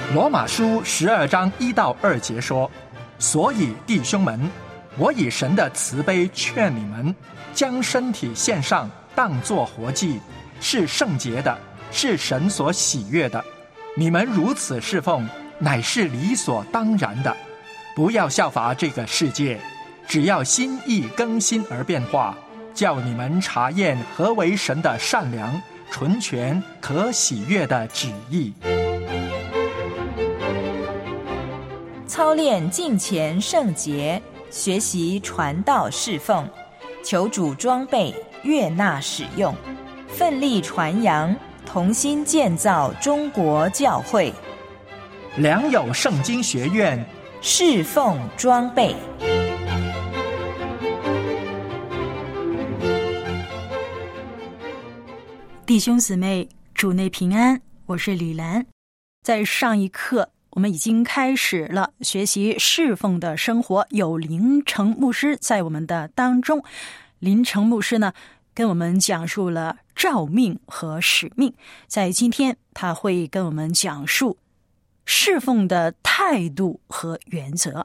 罗马书12章1到2节说：所以弟兄们，我以神的慈悲劝你们，将身体献上，当作活祭，是圣洁的，是神所喜悦的。你们如此侍奉，乃是理所当然的。不要效法这个世界，只要心意更新而变化，叫你们查验何为神的善良、纯全、可喜悦的旨意。 操练敬虔圣洁，学习传道侍奉，求主装备悦纳使用，奋力传扬，同心建造中国教会。 良友圣经学院侍奉装备。 弟兄姊妹，主内平安，我是李兰。在上一课我们已经开始了学习侍奉的生活，有林成牧师在我们的当中。林成牧师呢跟我们讲述了召命和使命，在今天他会跟我们讲述侍奉的态度和原则。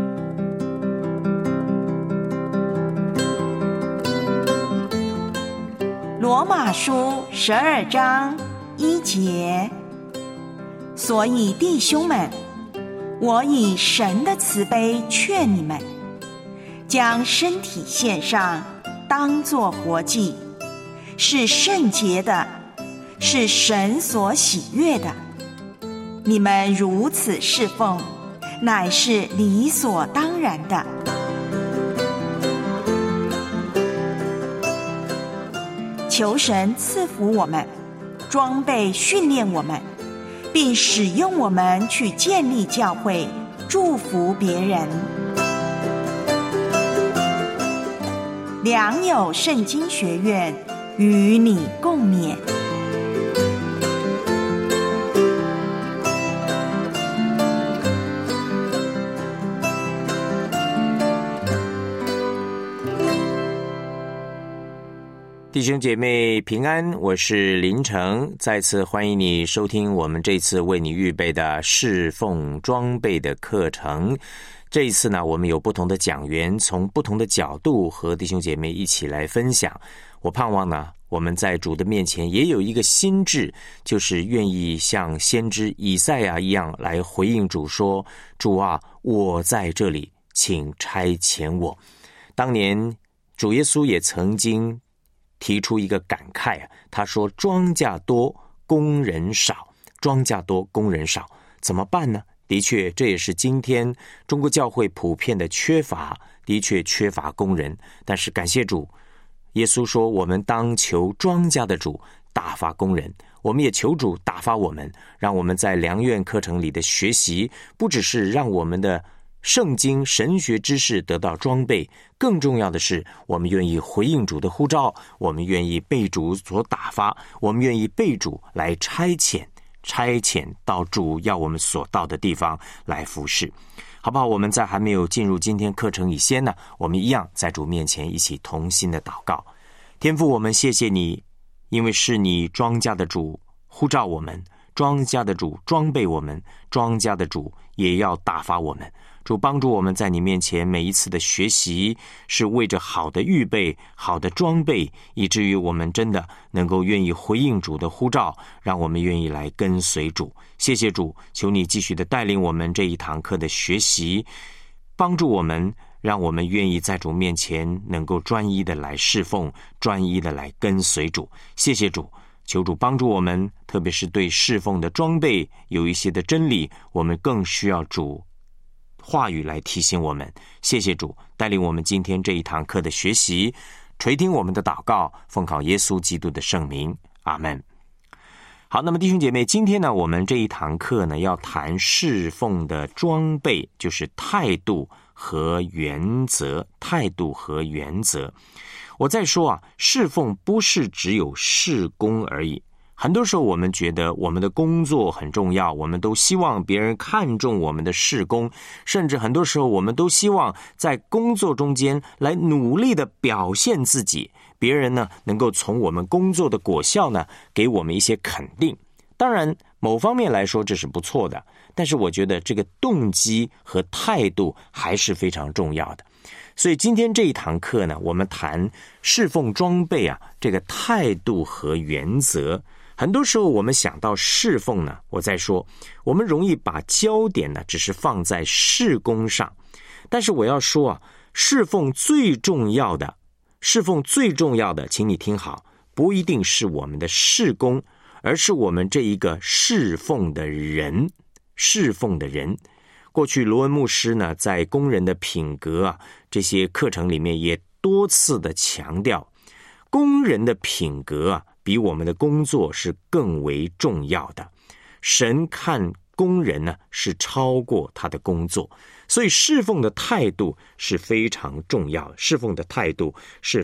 罗马书12章1节，所以弟兄们，我以神的慈悲劝你们，将身体献上，当作活祭，是圣洁的，是神所喜悦的。你们如此侍奉，乃是理所当然的。求神赐福我们，装备训练我们，并使用我们去建立教会，祝福别人。良友圣经学院与你共勉。 弟兄姐妹平安，我是林成，再次欢迎你收听我们这次为你预备的侍奉装备的课程。这一次呢，我们有不同的讲员，从不同的角度和弟兄姐妹一起来分享。我盼望呢，我们在主的面前也有一个心志，就是愿意像先知以赛亚一样来回应主说：主啊，我在这里，请差遣我。当年主耶稣也曾经提出一个感慨啊，他说：庄稼多，工人少，庄稼多，工人少，怎么办呢？的确，这也是今天中国教会普遍的缺乏，的确缺乏工人。但是感谢主，耶稣说我们当求庄稼的主打发工人，我们也求主打发我们，让我们在良院课程里的学习，不只是让我们的圣经神学知识得到装备，更重要的是我们愿意回应主的呼召，我们愿意被主所打发，我们愿意被主来差遣到主要我们所到的地方来服侍。好不好？我们在还没有进入今天课程以前呢，我们一样在主面前一起同心的祷告。天父，我们谢谢你，因为是你庄稼的主呼召我们，庄稼的主装备我们，庄稼的主也要打发我们。主帮助我们在你面前每一次的学习是为着好的预备，好的装备，以至于我们真的能够愿意回应主的呼召，让我们愿意来跟随主。谢谢主，求你继续的带领我们这一堂课的学习，帮助我们，让我们愿意在主面前能够专一的来侍奉，专一的来跟随主。谢谢主，求主帮助我们，特别是对侍奉的装备有一些的真理，我们更需要主话语来提醒我们。谢谢主带领我们今天这一堂课的学习，垂听我们的祷告，奉靠耶稣基督的圣名，阿们。好，那么弟兄姐妹，今天呢，我们这一堂课呢，要谈侍奉的装备，就是态度和原则。态度和原则，我在说啊，侍奉不是只有事工而已。很多时候我们觉得我们的工作很重要，我们都希望别人看重我们的事工，甚至很多时候我们都希望在工作中间来努力的表现自己，别人呢能够从我们工作的果效呢给我们一些肯定。 当然某方面来说这是不错的，但是我觉得这个动机和态度还是非常重要的。所以今天这一堂课呢，我们谈侍奉装备这个态度和原则。很多时候我们想到侍奉呢，我在说我们容易把焦点呢只是放在事工上，但是我要说侍奉最重要的，请你听好，不一定是我们的事工，而是我们这一个侍奉的人。过去罗文牧师呢，在工人的品格这些课程里面也多次的强调，工人的品格比我们的工作是更为重要的。神看工人呢是超过他的工作，所以侍奉的态度是非常重要的。侍奉的态度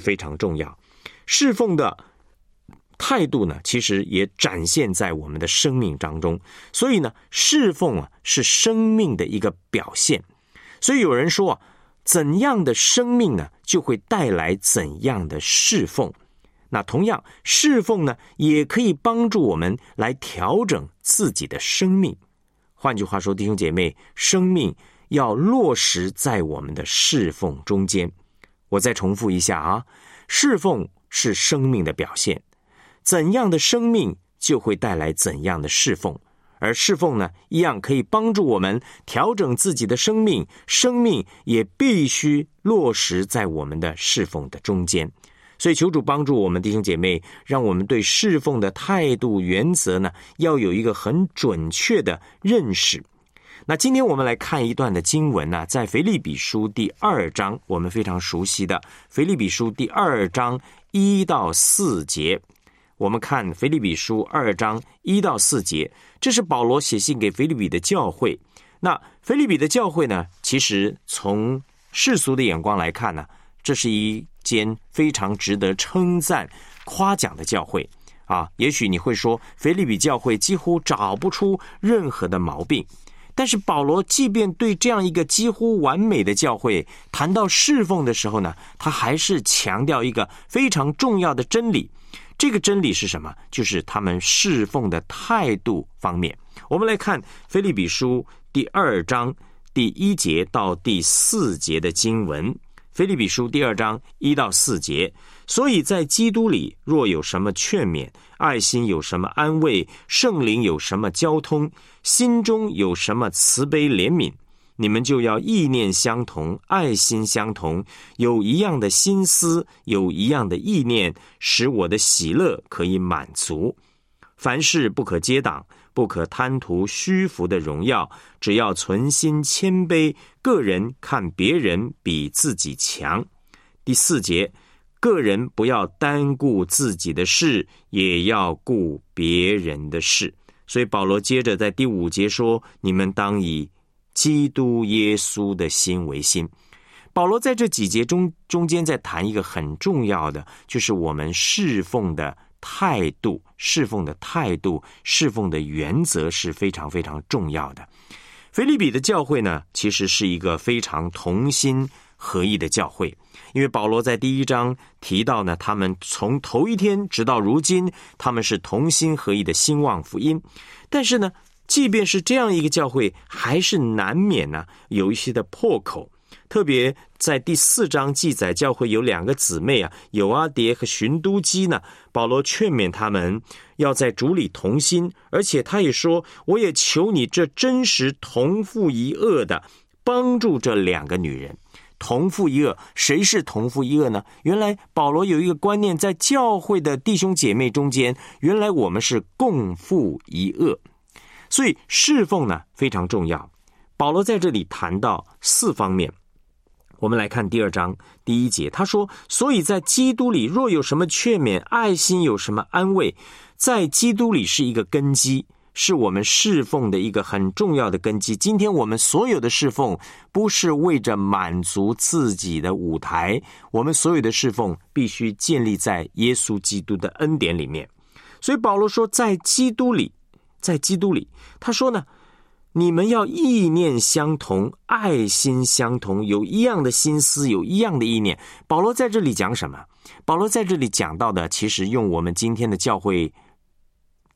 呢，其实也展现在我们的生命当中。所以呢，侍奉是生命的一个表现。所以有人说怎样的生命呢，就会带来怎样的侍奉。那同样，侍奉呢，也可以帮助我们来调整自己的生命。换句话说，弟兄姐妹，生命要落实在我们的侍奉中间。我再重复一下侍奉是生命的表现。怎样的生命就会带来怎样的侍奉，而侍奉呢，一样可以帮助我们调整自己的生命，生命也必须落实在我们的侍奉的中间。所以求主帮助我们弟兄姐妹，让我们对侍奉的态度原则呢，要有一个很准确的认识。那今天我们来看一段的经文呢，在腓立比书第2章，我们非常熟悉的腓立比书第2章1到4节。我们看腓立比书2章1到4节，这是保罗写信给腓立比的教会。那腓立比的教会呢，其实从世俗的眼光来看呢，这是一间非常值得称赞夸奖的教会也许你会说腓立比教会几乎找不出任何的毛病，但是保罗即便对这样一个几乎完美的教会谈到侍奉的时候呢，他还是强调一个非常重要的真理。这个真理是什么？就是他们侍奉的态度方面。我们来看腓立比书第2章第1节到第4节的经文。腓立比书第2章1到4节，所以在基督里若有什么劝勉，爱心有什么安慰，圣灵有什么交通，心中有什么慈悲怜悯，你们就要意念相同，爱心相同，有一样的心思，有一样的意念，使我的喜乐可以满足。凡事不可结党，不可贪图虚浮的荣耀，只要存心谦卑，个人看别人比自己强。第4节，个人不要单顾自己的事，也要顾别人的事。所以保罗接着在第5节说，你们当以基督耶稣的心为心。保罗在这几节中间在谈一个很重要的，就是我们侍奉的态度，侍奉的原则是非常非常重要的。腓立比的教会呢，其实是一个非常同心合意的教会，因为保罗在第1章提到呢，他们从头一天直到如今，他们是同心合意的兴旺福音。但是呢，即便是这样一个教会，还是难免呢有一些的破口。特别在第4章记载，教会有2个姊妹友阿迭和寻都基呢，保罗劝勉他们要在主里同心，而且他也说，我也求你这真实同父一轭的帮助这2个女人。同父一轭，谁是同父一轭呢？原来保罗有一个观念，在教会的弟兄姐妹中间，原来我们是共父一轭。所以侍奉呢非常重要。保罗在这里谈到4方面。我们来看第2章第1节，他说，所以在基督里若有什么劝勉，爱心有什么安慰，在基督里是一个根基，是我们侍奉的一个很重要的根基。今天我们所有的侍奉不是为着满足自己的舞台，我们所有的侍奉必须建立在耶稣基督的恩典里面。所以保罗说，在基督里，他说呢，你们要意念相同，爱心相同，有一样的心思，有一样的意念。保罗在这里讲什么？保罗在这里讲到的，其实用我们今天的教会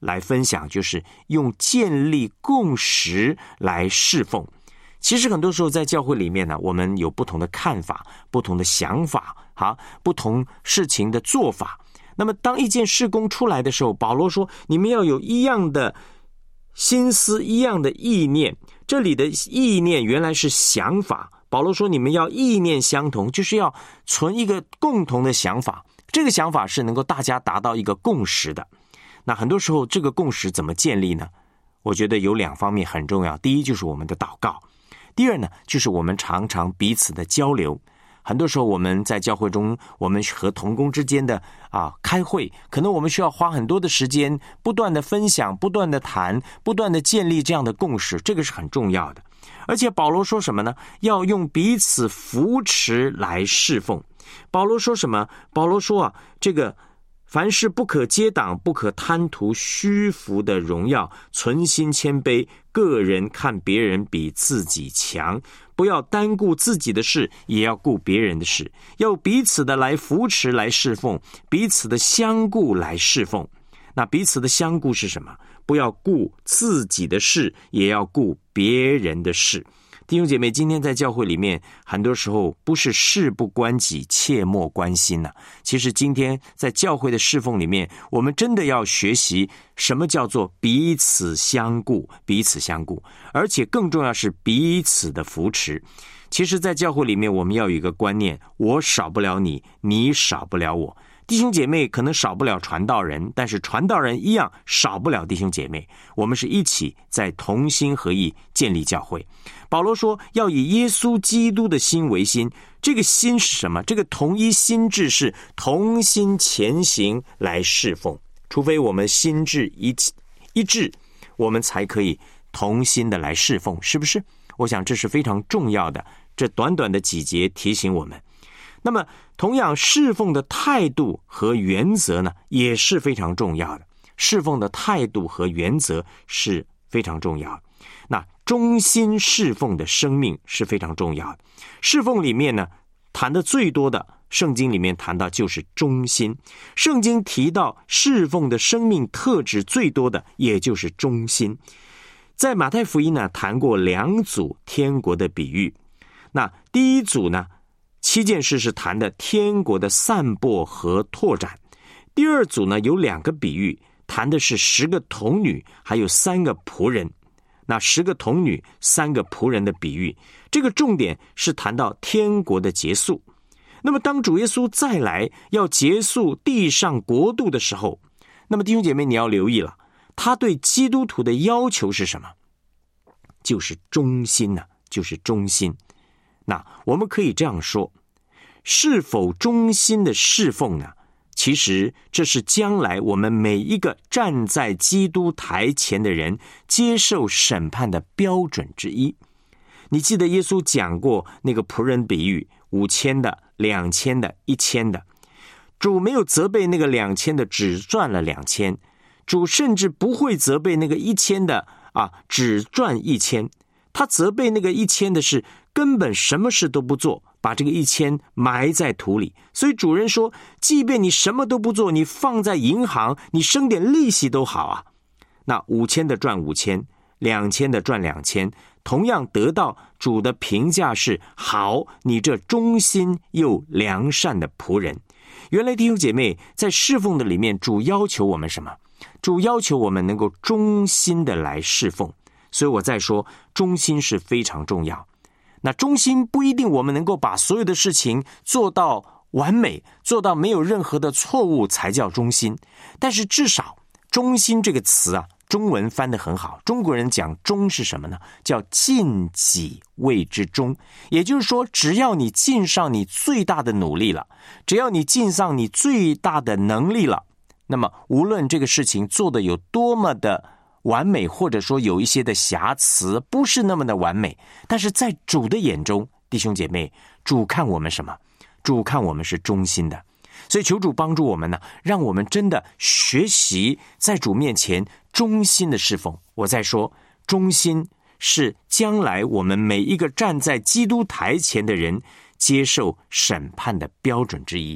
来分享，就是用建立共识来侍奉。其实很多时候在教会里面呢，我们有不同的看法、不同的想法，不同事情的做法。那么当一件事工出来的时候，保罗说你们要有一样的心思，一样的意念。这里的意念原来是想法，保罗说你们要意念相同，就是要存一个共同的想法，这个想法是能够大家达到一个共识的。那很多时候这个共识怎么建立呢？我觉得有2方面很重要。第一就是我们的祷告，第二呢就是我们常常彼此的交流。很多时候我们在教会中，我们和同工之间的开会，可能我们需要花很多的时间，不断的分享，不断的谈，不断的建立这样的共识，这个是很重要的。而且保罗说什么呢？要用彼此扶持来侍奉。保罗说什么？保罗说这个凡事不可结党，不可贪图虚浮的荣耀，存心谦卑，个人看别人比自己强，不要单顾自己的事，也要顾别人的事，要彼此的来扶持来侍奉，彼此的相顾来侍奉。那彼此的相顾是什么？不要顾自己的事，也要顾别人的事。弟兄姐妹，今天在教会里面，很多时候不是事不关己，切莫关心呢。其实今天在教会的侍奉里面，我们真的要学习什么叫做彼此相顾，彼此相顾，而且更重要是彼此的扶持。其实在教会里面，我们要有一个观念，我少不了你，你少不了我。弟兄姐妹可能少不了传道人，但是传道人一样少不了弟兄姐妹。我们是一起在同心合意建立教会。保罗说要以耶稣基督的心为心，这个心是什么？这个同一心志是同心前行来侍奉。除非我们心志一致，我们才可以同心的来侍奉，是不是？我想这是非常重要的，这短短的几节提醒我们。那么同样侍奉的态度和原则呢，也是非常重要的。侍奉的态度和原则是非常重要的。那忠心侍奉的生命是非常重要的。侍奉里面呢，谈的最多的，圣经里面谈到就是忠心。圣经提到侍奉的生命特质最多的，也就是忠心。在马太福音呢，谈过2组天国的比喻。那第一组呢，7件事是谈的天国的散播和拓展。第二组呢，有2个比喻，谈的是10个童女还有3个仆人。那10个童女3个仆人的比喻，这个重点是谈到天国的结束。那么当主耶稣再来要结束地上国度的时候，那么弟兄姐妹你要留意了，他对基督徒的要求是什么？就是忠心呢，就是忠心。那我们可以这样说，是否忠心的侍奉呢？其实这是将来我们每一个站在基督台前的人接受审判的标准之一。你记得耶稣讲过那个仆人比喻，5000的、2000的、1000的。主没有责备那个2000的只赚了2000，主甚至不会责备那个1000的只赚1000。他责备那个1000的是根本什么事都不做，把这个1000埋在土里。所以主人说，即便你什么都不做，你放在银行，你生点利息都好啊。那5000的赚5000，2000的赚2000，同样得到主的评价是，好，你这忠心又良善的仆人。原来弟兄姐妹，在侍奉的里面，主要求我们什么？主要求我们能够忠心的来侍奉。所以我再说，忠心是非常重要。那忠心不一定我们能够把所有的事情做到完美，做到没有任何的错误才叫忠心。但是至少忠心这个词中文翻得很好。中国人讲忠是什么呢？叫尽己谓之忠。也就是说，只要你尽上你最大的努力了，只要你尽上你最大的能力了，那么无论这个事情做得有多么的完美，或者说有一些的瑕疵，不是那么的完美，但是在主的眼中，弟兄姐妹，主看我们什么？主看我们是忠心的。所以求主帮助我们呢，让我们真的学习在主面前忠心的侍奉。我再说，忠心是将来我们每一个站在基督台前的人接受审判的标准之一。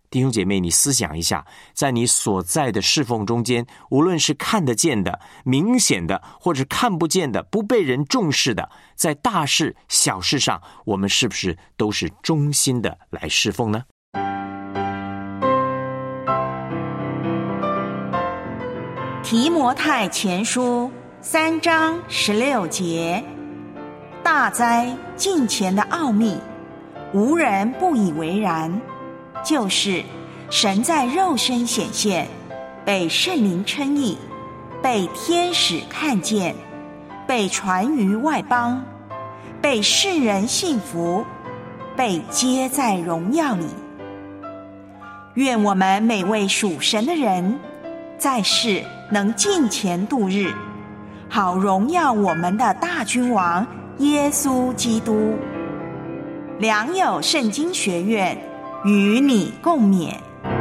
弟兄姐妹，你思想一下，在你所在的侍奉中间，无论是看得见的、明显的，或者看不见的、不被人重视的，在大事小事上，我们是不是都是忠心的来侍奉呢？ 提摩太前书3章16节，大哉近前的奥秘，无人不以为然，就是神在肉身显现，被圣灵称义，被天使看见，被传于外邦，被世人信服，被接在荣耀里。愿我们每位属神的人，在世能敬虔度日，好荣耀我们的大君王耶稣基督。良友圣经学院与你共勉。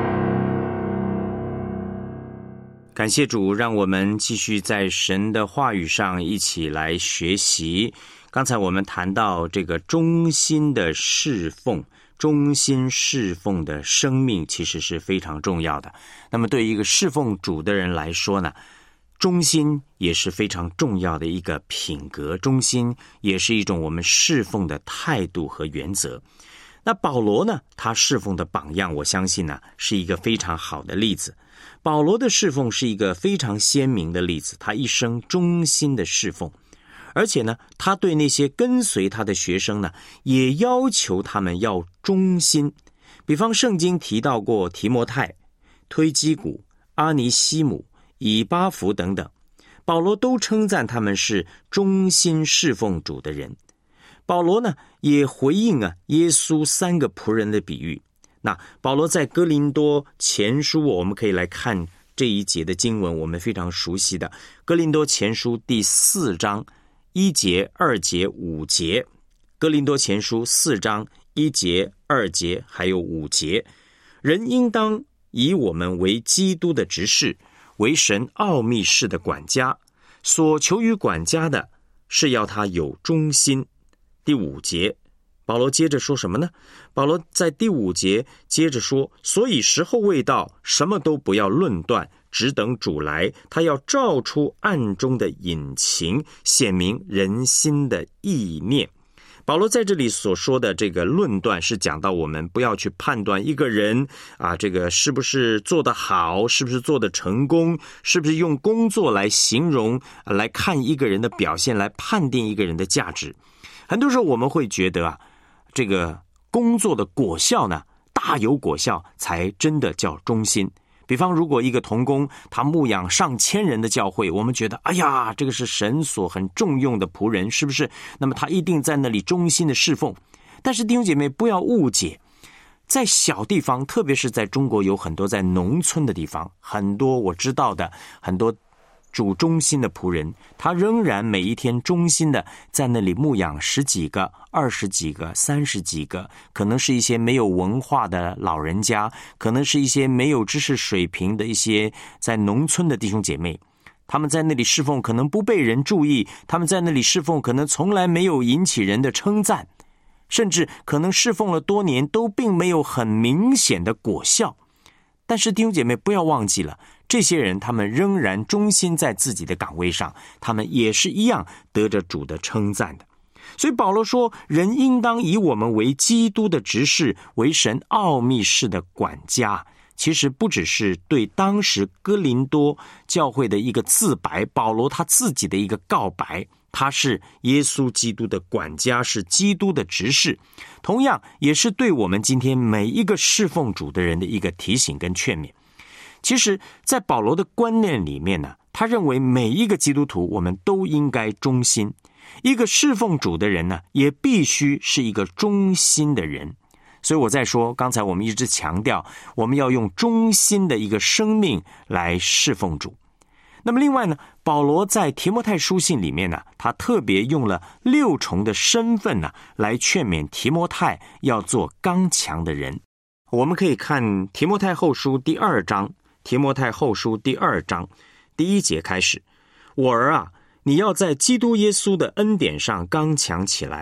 感谢主，让我们继续在神的话语上一起来学习。刚才我们谈到这个忠心的侍奉，忠心侍奉的生命其实是非常重要的。那么对于一个侍奉主的人来说呢，忠心也是非常重要的一个品格，忠心也是一种我们侍奉的态度和原则。那保罗呢，他侍奉的榜样，我相信呢，是一个非常好的例子。保罗的侍奉是一个非常鲜明的例子，他一生忠心的侍奉，而且呢，他对那些跟随他的学生呢，也要求他们要忠心。比方圣经提到过提摩太、推基古、阿尼西姆、以巴弗等等，保罗都称赞他们是忠心侍奉主的人。保罗呢，也回应耶稣3个仆人的比喻。那保罗在哥林多前书，我们可以来看这一节的经文，我们非常熟悉的哥林多前书第4章1节、2节、5节。哥林多前书4章1节、2节还有5节，人应当以我们为基督的执事，为神奥秘事的管家，所求于管家的是要他有忠心。第5节保罗接着说什么呢？保罗在第5节接着说，所以时候未到，什么都不要论断，只等主来，他要照出暗中的隐情，显明人心的意念。保罗在这里所说的这个论断，是讲到我们不要去判断一个人这个是不是做得好，是不是做得成功，是不是用工作来形容，来看一个人的表现，来判定一个人的价值。很多时候我们会觉得这个工作的果效呢，大有果效才真的叫忠心。比方如果一个同工他牧养上千人的教会，我们觉得哎呀，这个是神所很重用的仆人，是不是？那么他一定在那里忠心的侍奉。但是弟兄姐妹不要误解，在小地方，特别是在中国有很多在农村的地方，很多我知道的很多主忠心的仆人，他仍然每一天忠心的在那里牧养10几个、20几个、30几个，可能是一些没有文化的老人家，可能是一些没有知识水平的一些在农村的弟兄姐妹。他们在那里侍奉可能不被人注意，他们在那里侍奉可能从来没有引起人的称赞，甚至可能侍奉了多年都并没有很明显的果效。但是弟兄姐妹不要忘记了，这些人他们仍然忠心在自己的岗位上，他们也是一样得着主的称赞的。所以保罗说，人应当以我们为基督的执事，为神奥秘事的管家。其实不只是对当时哥林多教会的一个自白，保罗他自己的一个告白，他是耶稣基督的管家，是基督的执事，同样也是对我们今天每一个侍奉主的人的一个提醒跟劝勉。其实在保罗的观念里面呢，他认为每一个基督徒我们都应该忠心，一个侍奉主的人呢，也必须是一个忠心的人。所以我在说，刚才我们一直强调，我们要用忠心的一个生命来侍奉主。那么另外呢，保罗在提摩太书信里面呢，他特别用了6重的身份呢，来劝勉提摩太要做刚强的人。我们可以看提摩太后书第2章，提摩太后书第2章第1节开始，我儿啊，你要在基督耶稣的恩典上刚强起来，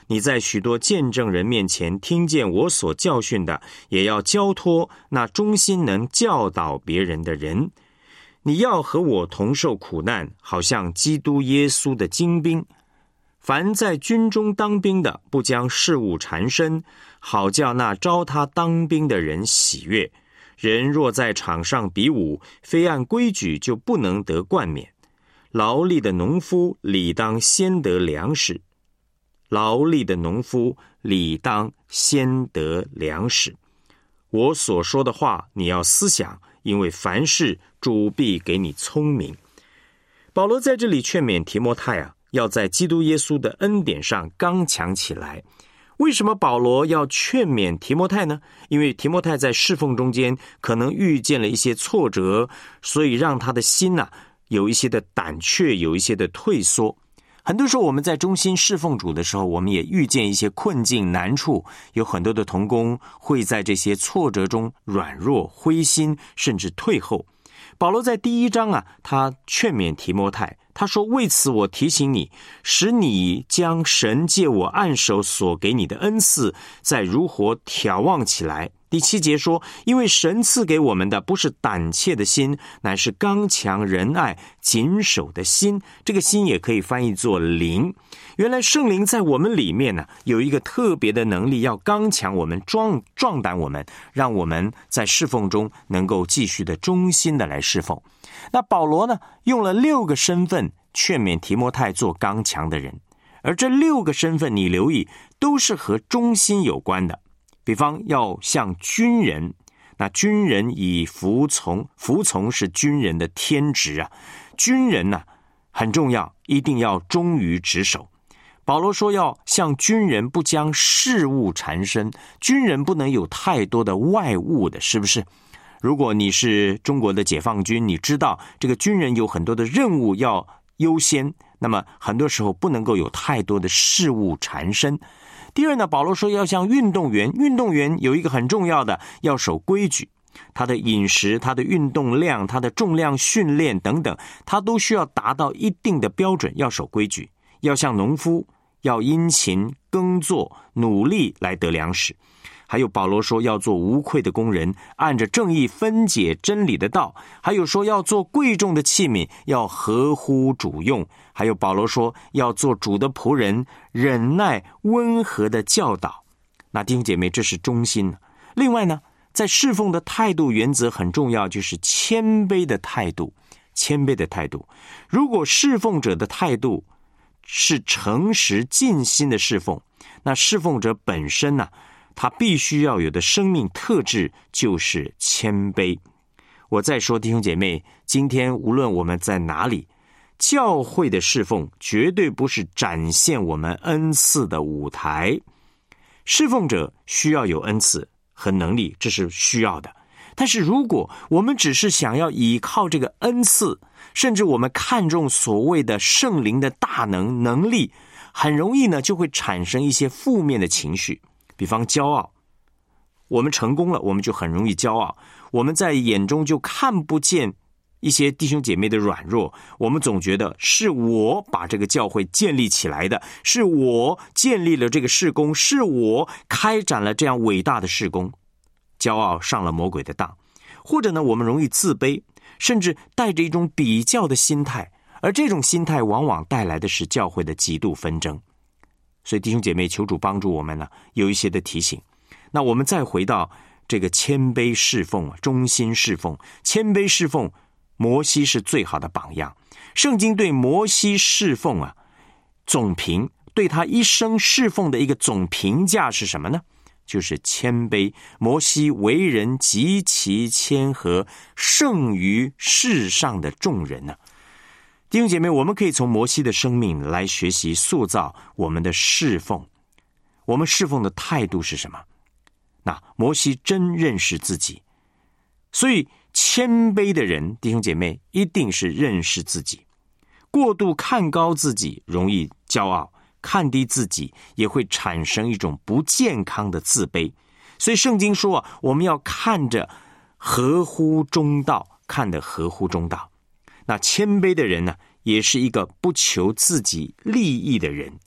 你在许多见证人面前听见我所教训的，也要交托那忠心能教导别人的人。你要和我同受苦难，好像基督耶稣的精兵。凡在军中当兵的，不将事物缠身，好叫那招他当兵的人喜悦。人若在场上比武，非按规矩，就不能得冠冕。劳力的农夫理当先得粮食，劳力的农夫理当先得粮食。我所说的话，你要思想，因为凡事主必给你聪明。保罗在这里劝勉提摩太要在基督耶稣的恩典上刚强起来。为什么保罗要劝勉提摩太呢？因为提摩太在侍奉中间可能遇见了一些挫折，所以让他的心有一些的胆怯，有一些的退缩。很多时候我们在忠心侍奉主的时候，我们也遇见一些困境难处，有很多的同工会在这些挫折中软弱灰心，甚至退后。保罗在第1章他劝勉提摩太，他说，为此我提醒你，使你将神借我按手所给你的恩赐再如火挑旺起来。第7节说，因为神赐给我们的不是胆怯的心，乃是刚强仁爱谨守的心。这个心也可以翻译作灵。原来圣灵在我们里面有一个特别的能力，要刚强我们，壮胆我们，让我们在侍奉中能够继续的忠心的来侍奉。那保罗用了6个身份劝勉提摩太做刚强的人，而这6个身份你留意都是和忠心有关的。比方要像军人，那军人以服从是军人的天职军人很重要，一定要忠于职守。保罗说要像军人，不将事物缠身，军人不能有太多的外物的，是不是？如果你是中国的解放军，你知道这个军人有很多的任务要优先，那么很多时候不能够有太多的事物缠身。第二保罗说要像运动员，运动员有一个很重要的，要守规矩，他的饮食，他的运动量，他的重量训练等等，他都需要达到一定的标准，要守规矩。要像农夫，要殷勤耕作，努力来得粮食。还有保罗说要做无愧的工人，按着正义分解真理的道。还有说要做贵重的器皿，要合乎主用。还有保罗说要做主的仆人，忍耐温和的教导。那弟兄姐妹，这是忠心。另外在侍奉的态度原则很重要，就是谦卑的态度。谦卑的态度，如果侍奉者的态度是诚实尽心的侍奉，那侍奉者本身他必须要有的生命特质就是谦卑。我再说，弟兄姐妹，今天无论我们在哪里，教会的侍奉绝对不是展现我们恩赐的舞台。侍奉者需要有恩赐和能力，这是需要的。但是如果我们只是想要依靠这个恩赐，甚至我们看重所谓的圣灵的大能力，很容易就会产生一些负面的情绪。比方骄傲，我们成功了，我们就很容易骄傲，我们在眼中就看不见一些弟兄姐妹的软弱，我们总觉得是我把这个教会建立起来的，是我建立了这个事工，是我开展了这样伟大的事工。骄傲上了魔鬼的当。或者我们容易自卑，甚至带着一种比较的心态，而这种心态往往带来的是教会的极度纷争。所以弟兄姐妹，求主帮助我们有一些的提醒。那我们再回到这个谦卑侍奉，忠心侍奉。谦卑侍奉，摩西是最好的榜样。圣经对摩西侍奉总评，对他一生侍奉的一个总评价是什么呢？就是谦卑。摩西为人极其谦和，胜于世上的众人弟兄姐妹，我们可以从摩西的生命来学习塑造我们的侍奉。我们侍奉的态度是什么？那摩西真认识自己，所以谦卑的人，弟兄姐妹，一定是认识自己。过度看高自己容易骄傲，看低自己也会产生一种不健康的自卑。所以圣经说我们要看着合乎中道，看得合乎中道。那谦卑的人也是一个不求自己利益的人。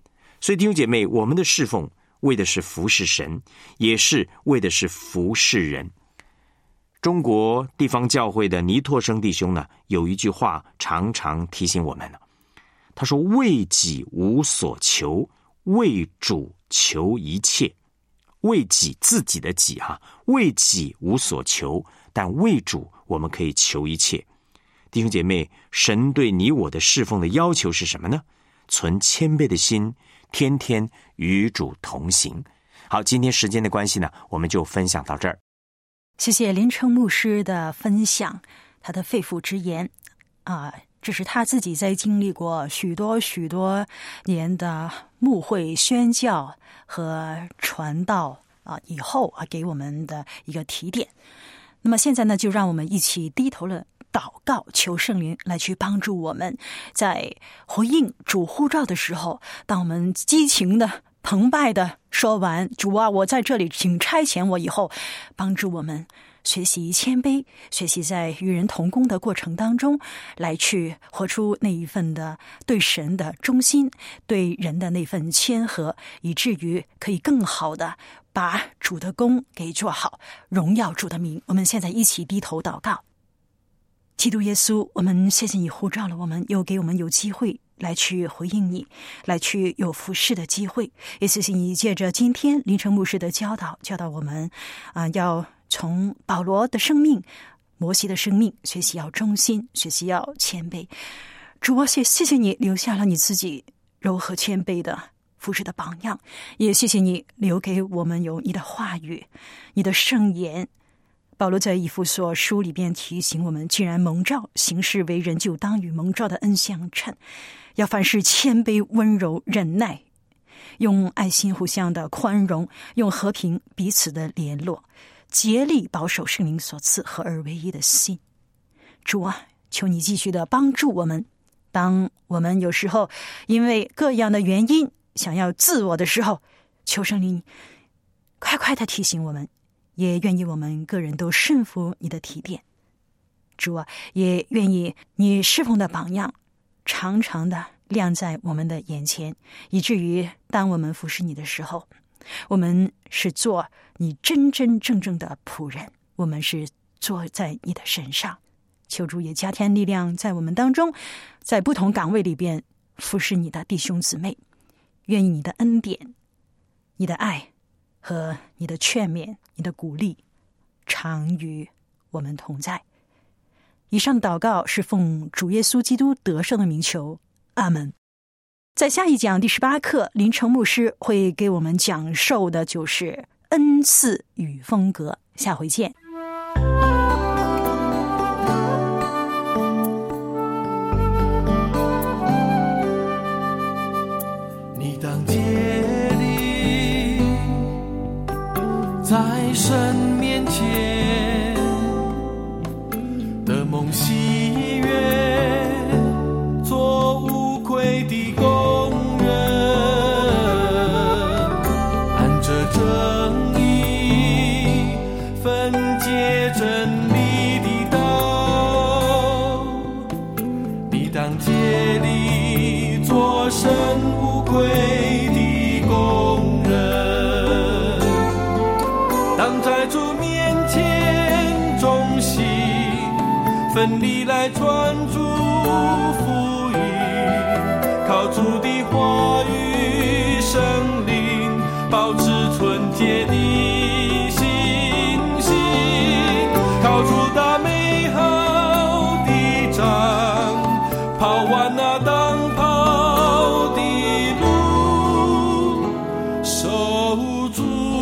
所以弟兄姐妹，我们的侍奉为的是服侍神，也是为的是服侍人。中国地方教会的倪拓生弟兄呢，有一句话常常提醒我们了。他说：为己无所求，为主求一切。为己，自己的己为己无所求，但为主我们可以求一切。弟兄姐妹，神对你我的侍奉的要求是什么呢？存谦卑的心，天天与主同行。好，今天时间的关系呢，我们就分享到这儿。 谢谢林成牧师的分享，他的肺腑之言这是他自己在经历过许多年的牧会宣教和传道以后给我们的一个提点。那么现在呢，就让我们一起低头了祷告，求圣灵来去帮助我们，在回应主呼召的时候，当我们激情的澎湃的说完主啊，我在这里，请差遣我以后，帮助我们学习谦卑，学习在与人同工的过程当中来去活出那一份的对神的忠心，对人的那份谦和，以至于可以更好的把主的工给做好，荣耀主的名。我们现在一起低头祷告。基督耶稣，我们谢谢你呼召了我们，又给我们有机会来去回应你，来去有服侍的机会。也谢谢你借着今天林成牧师的教导我们要从保罗的生命、摩西的生命学习要忠心，学习要谦卑。主啊，谢谢你留下了你自己柔和谦卑的服侍的榜样，也谢谢你留给我们有你的话语、你的圣言。保罗在以弗所书里边提醒我们，既然蒙召行事为人，就当与蒙召的恩相称，要凡事谦卑温柔忍耐，用爱心互相的宽容，用和平彼此的联络，竭力保守圣灵所赐合而为一的心。主啊，求你继续的帮助我们，当我们有时候因为各样的原因想要自我的时候，求圣灵快快的提醒我们，也愿意我们个人都顺服你的提点。主啊，也愿意你侍奉的榜样常常的亮在我们的眼前，以至于当我们服侍你的时候，我们是做你真真正正的仆人，我们是坐在你的身上。求主也加添力量在我们当中，在不同岗位里边服侍你的弟兄姊妹。愿意你的恩典、你的爱和你的劝勉、你的鼓励常与我们同在。以上祷告是奉主耶稣基督得胜的名求，阿们。在下一讲第18课，林成牧师会给我们讲授的就是恩赐与风格。下回见。 你当竭力在神面前的梦喜悦，做无愧的工人，按着正义分解真理的道。你当竭力做神无愧的工人，当在主面前忠心奋力来传主福音，靠主的话语圣灵保持纯洁的信心，靠主打美好的仗，跑完那当跑的路，守住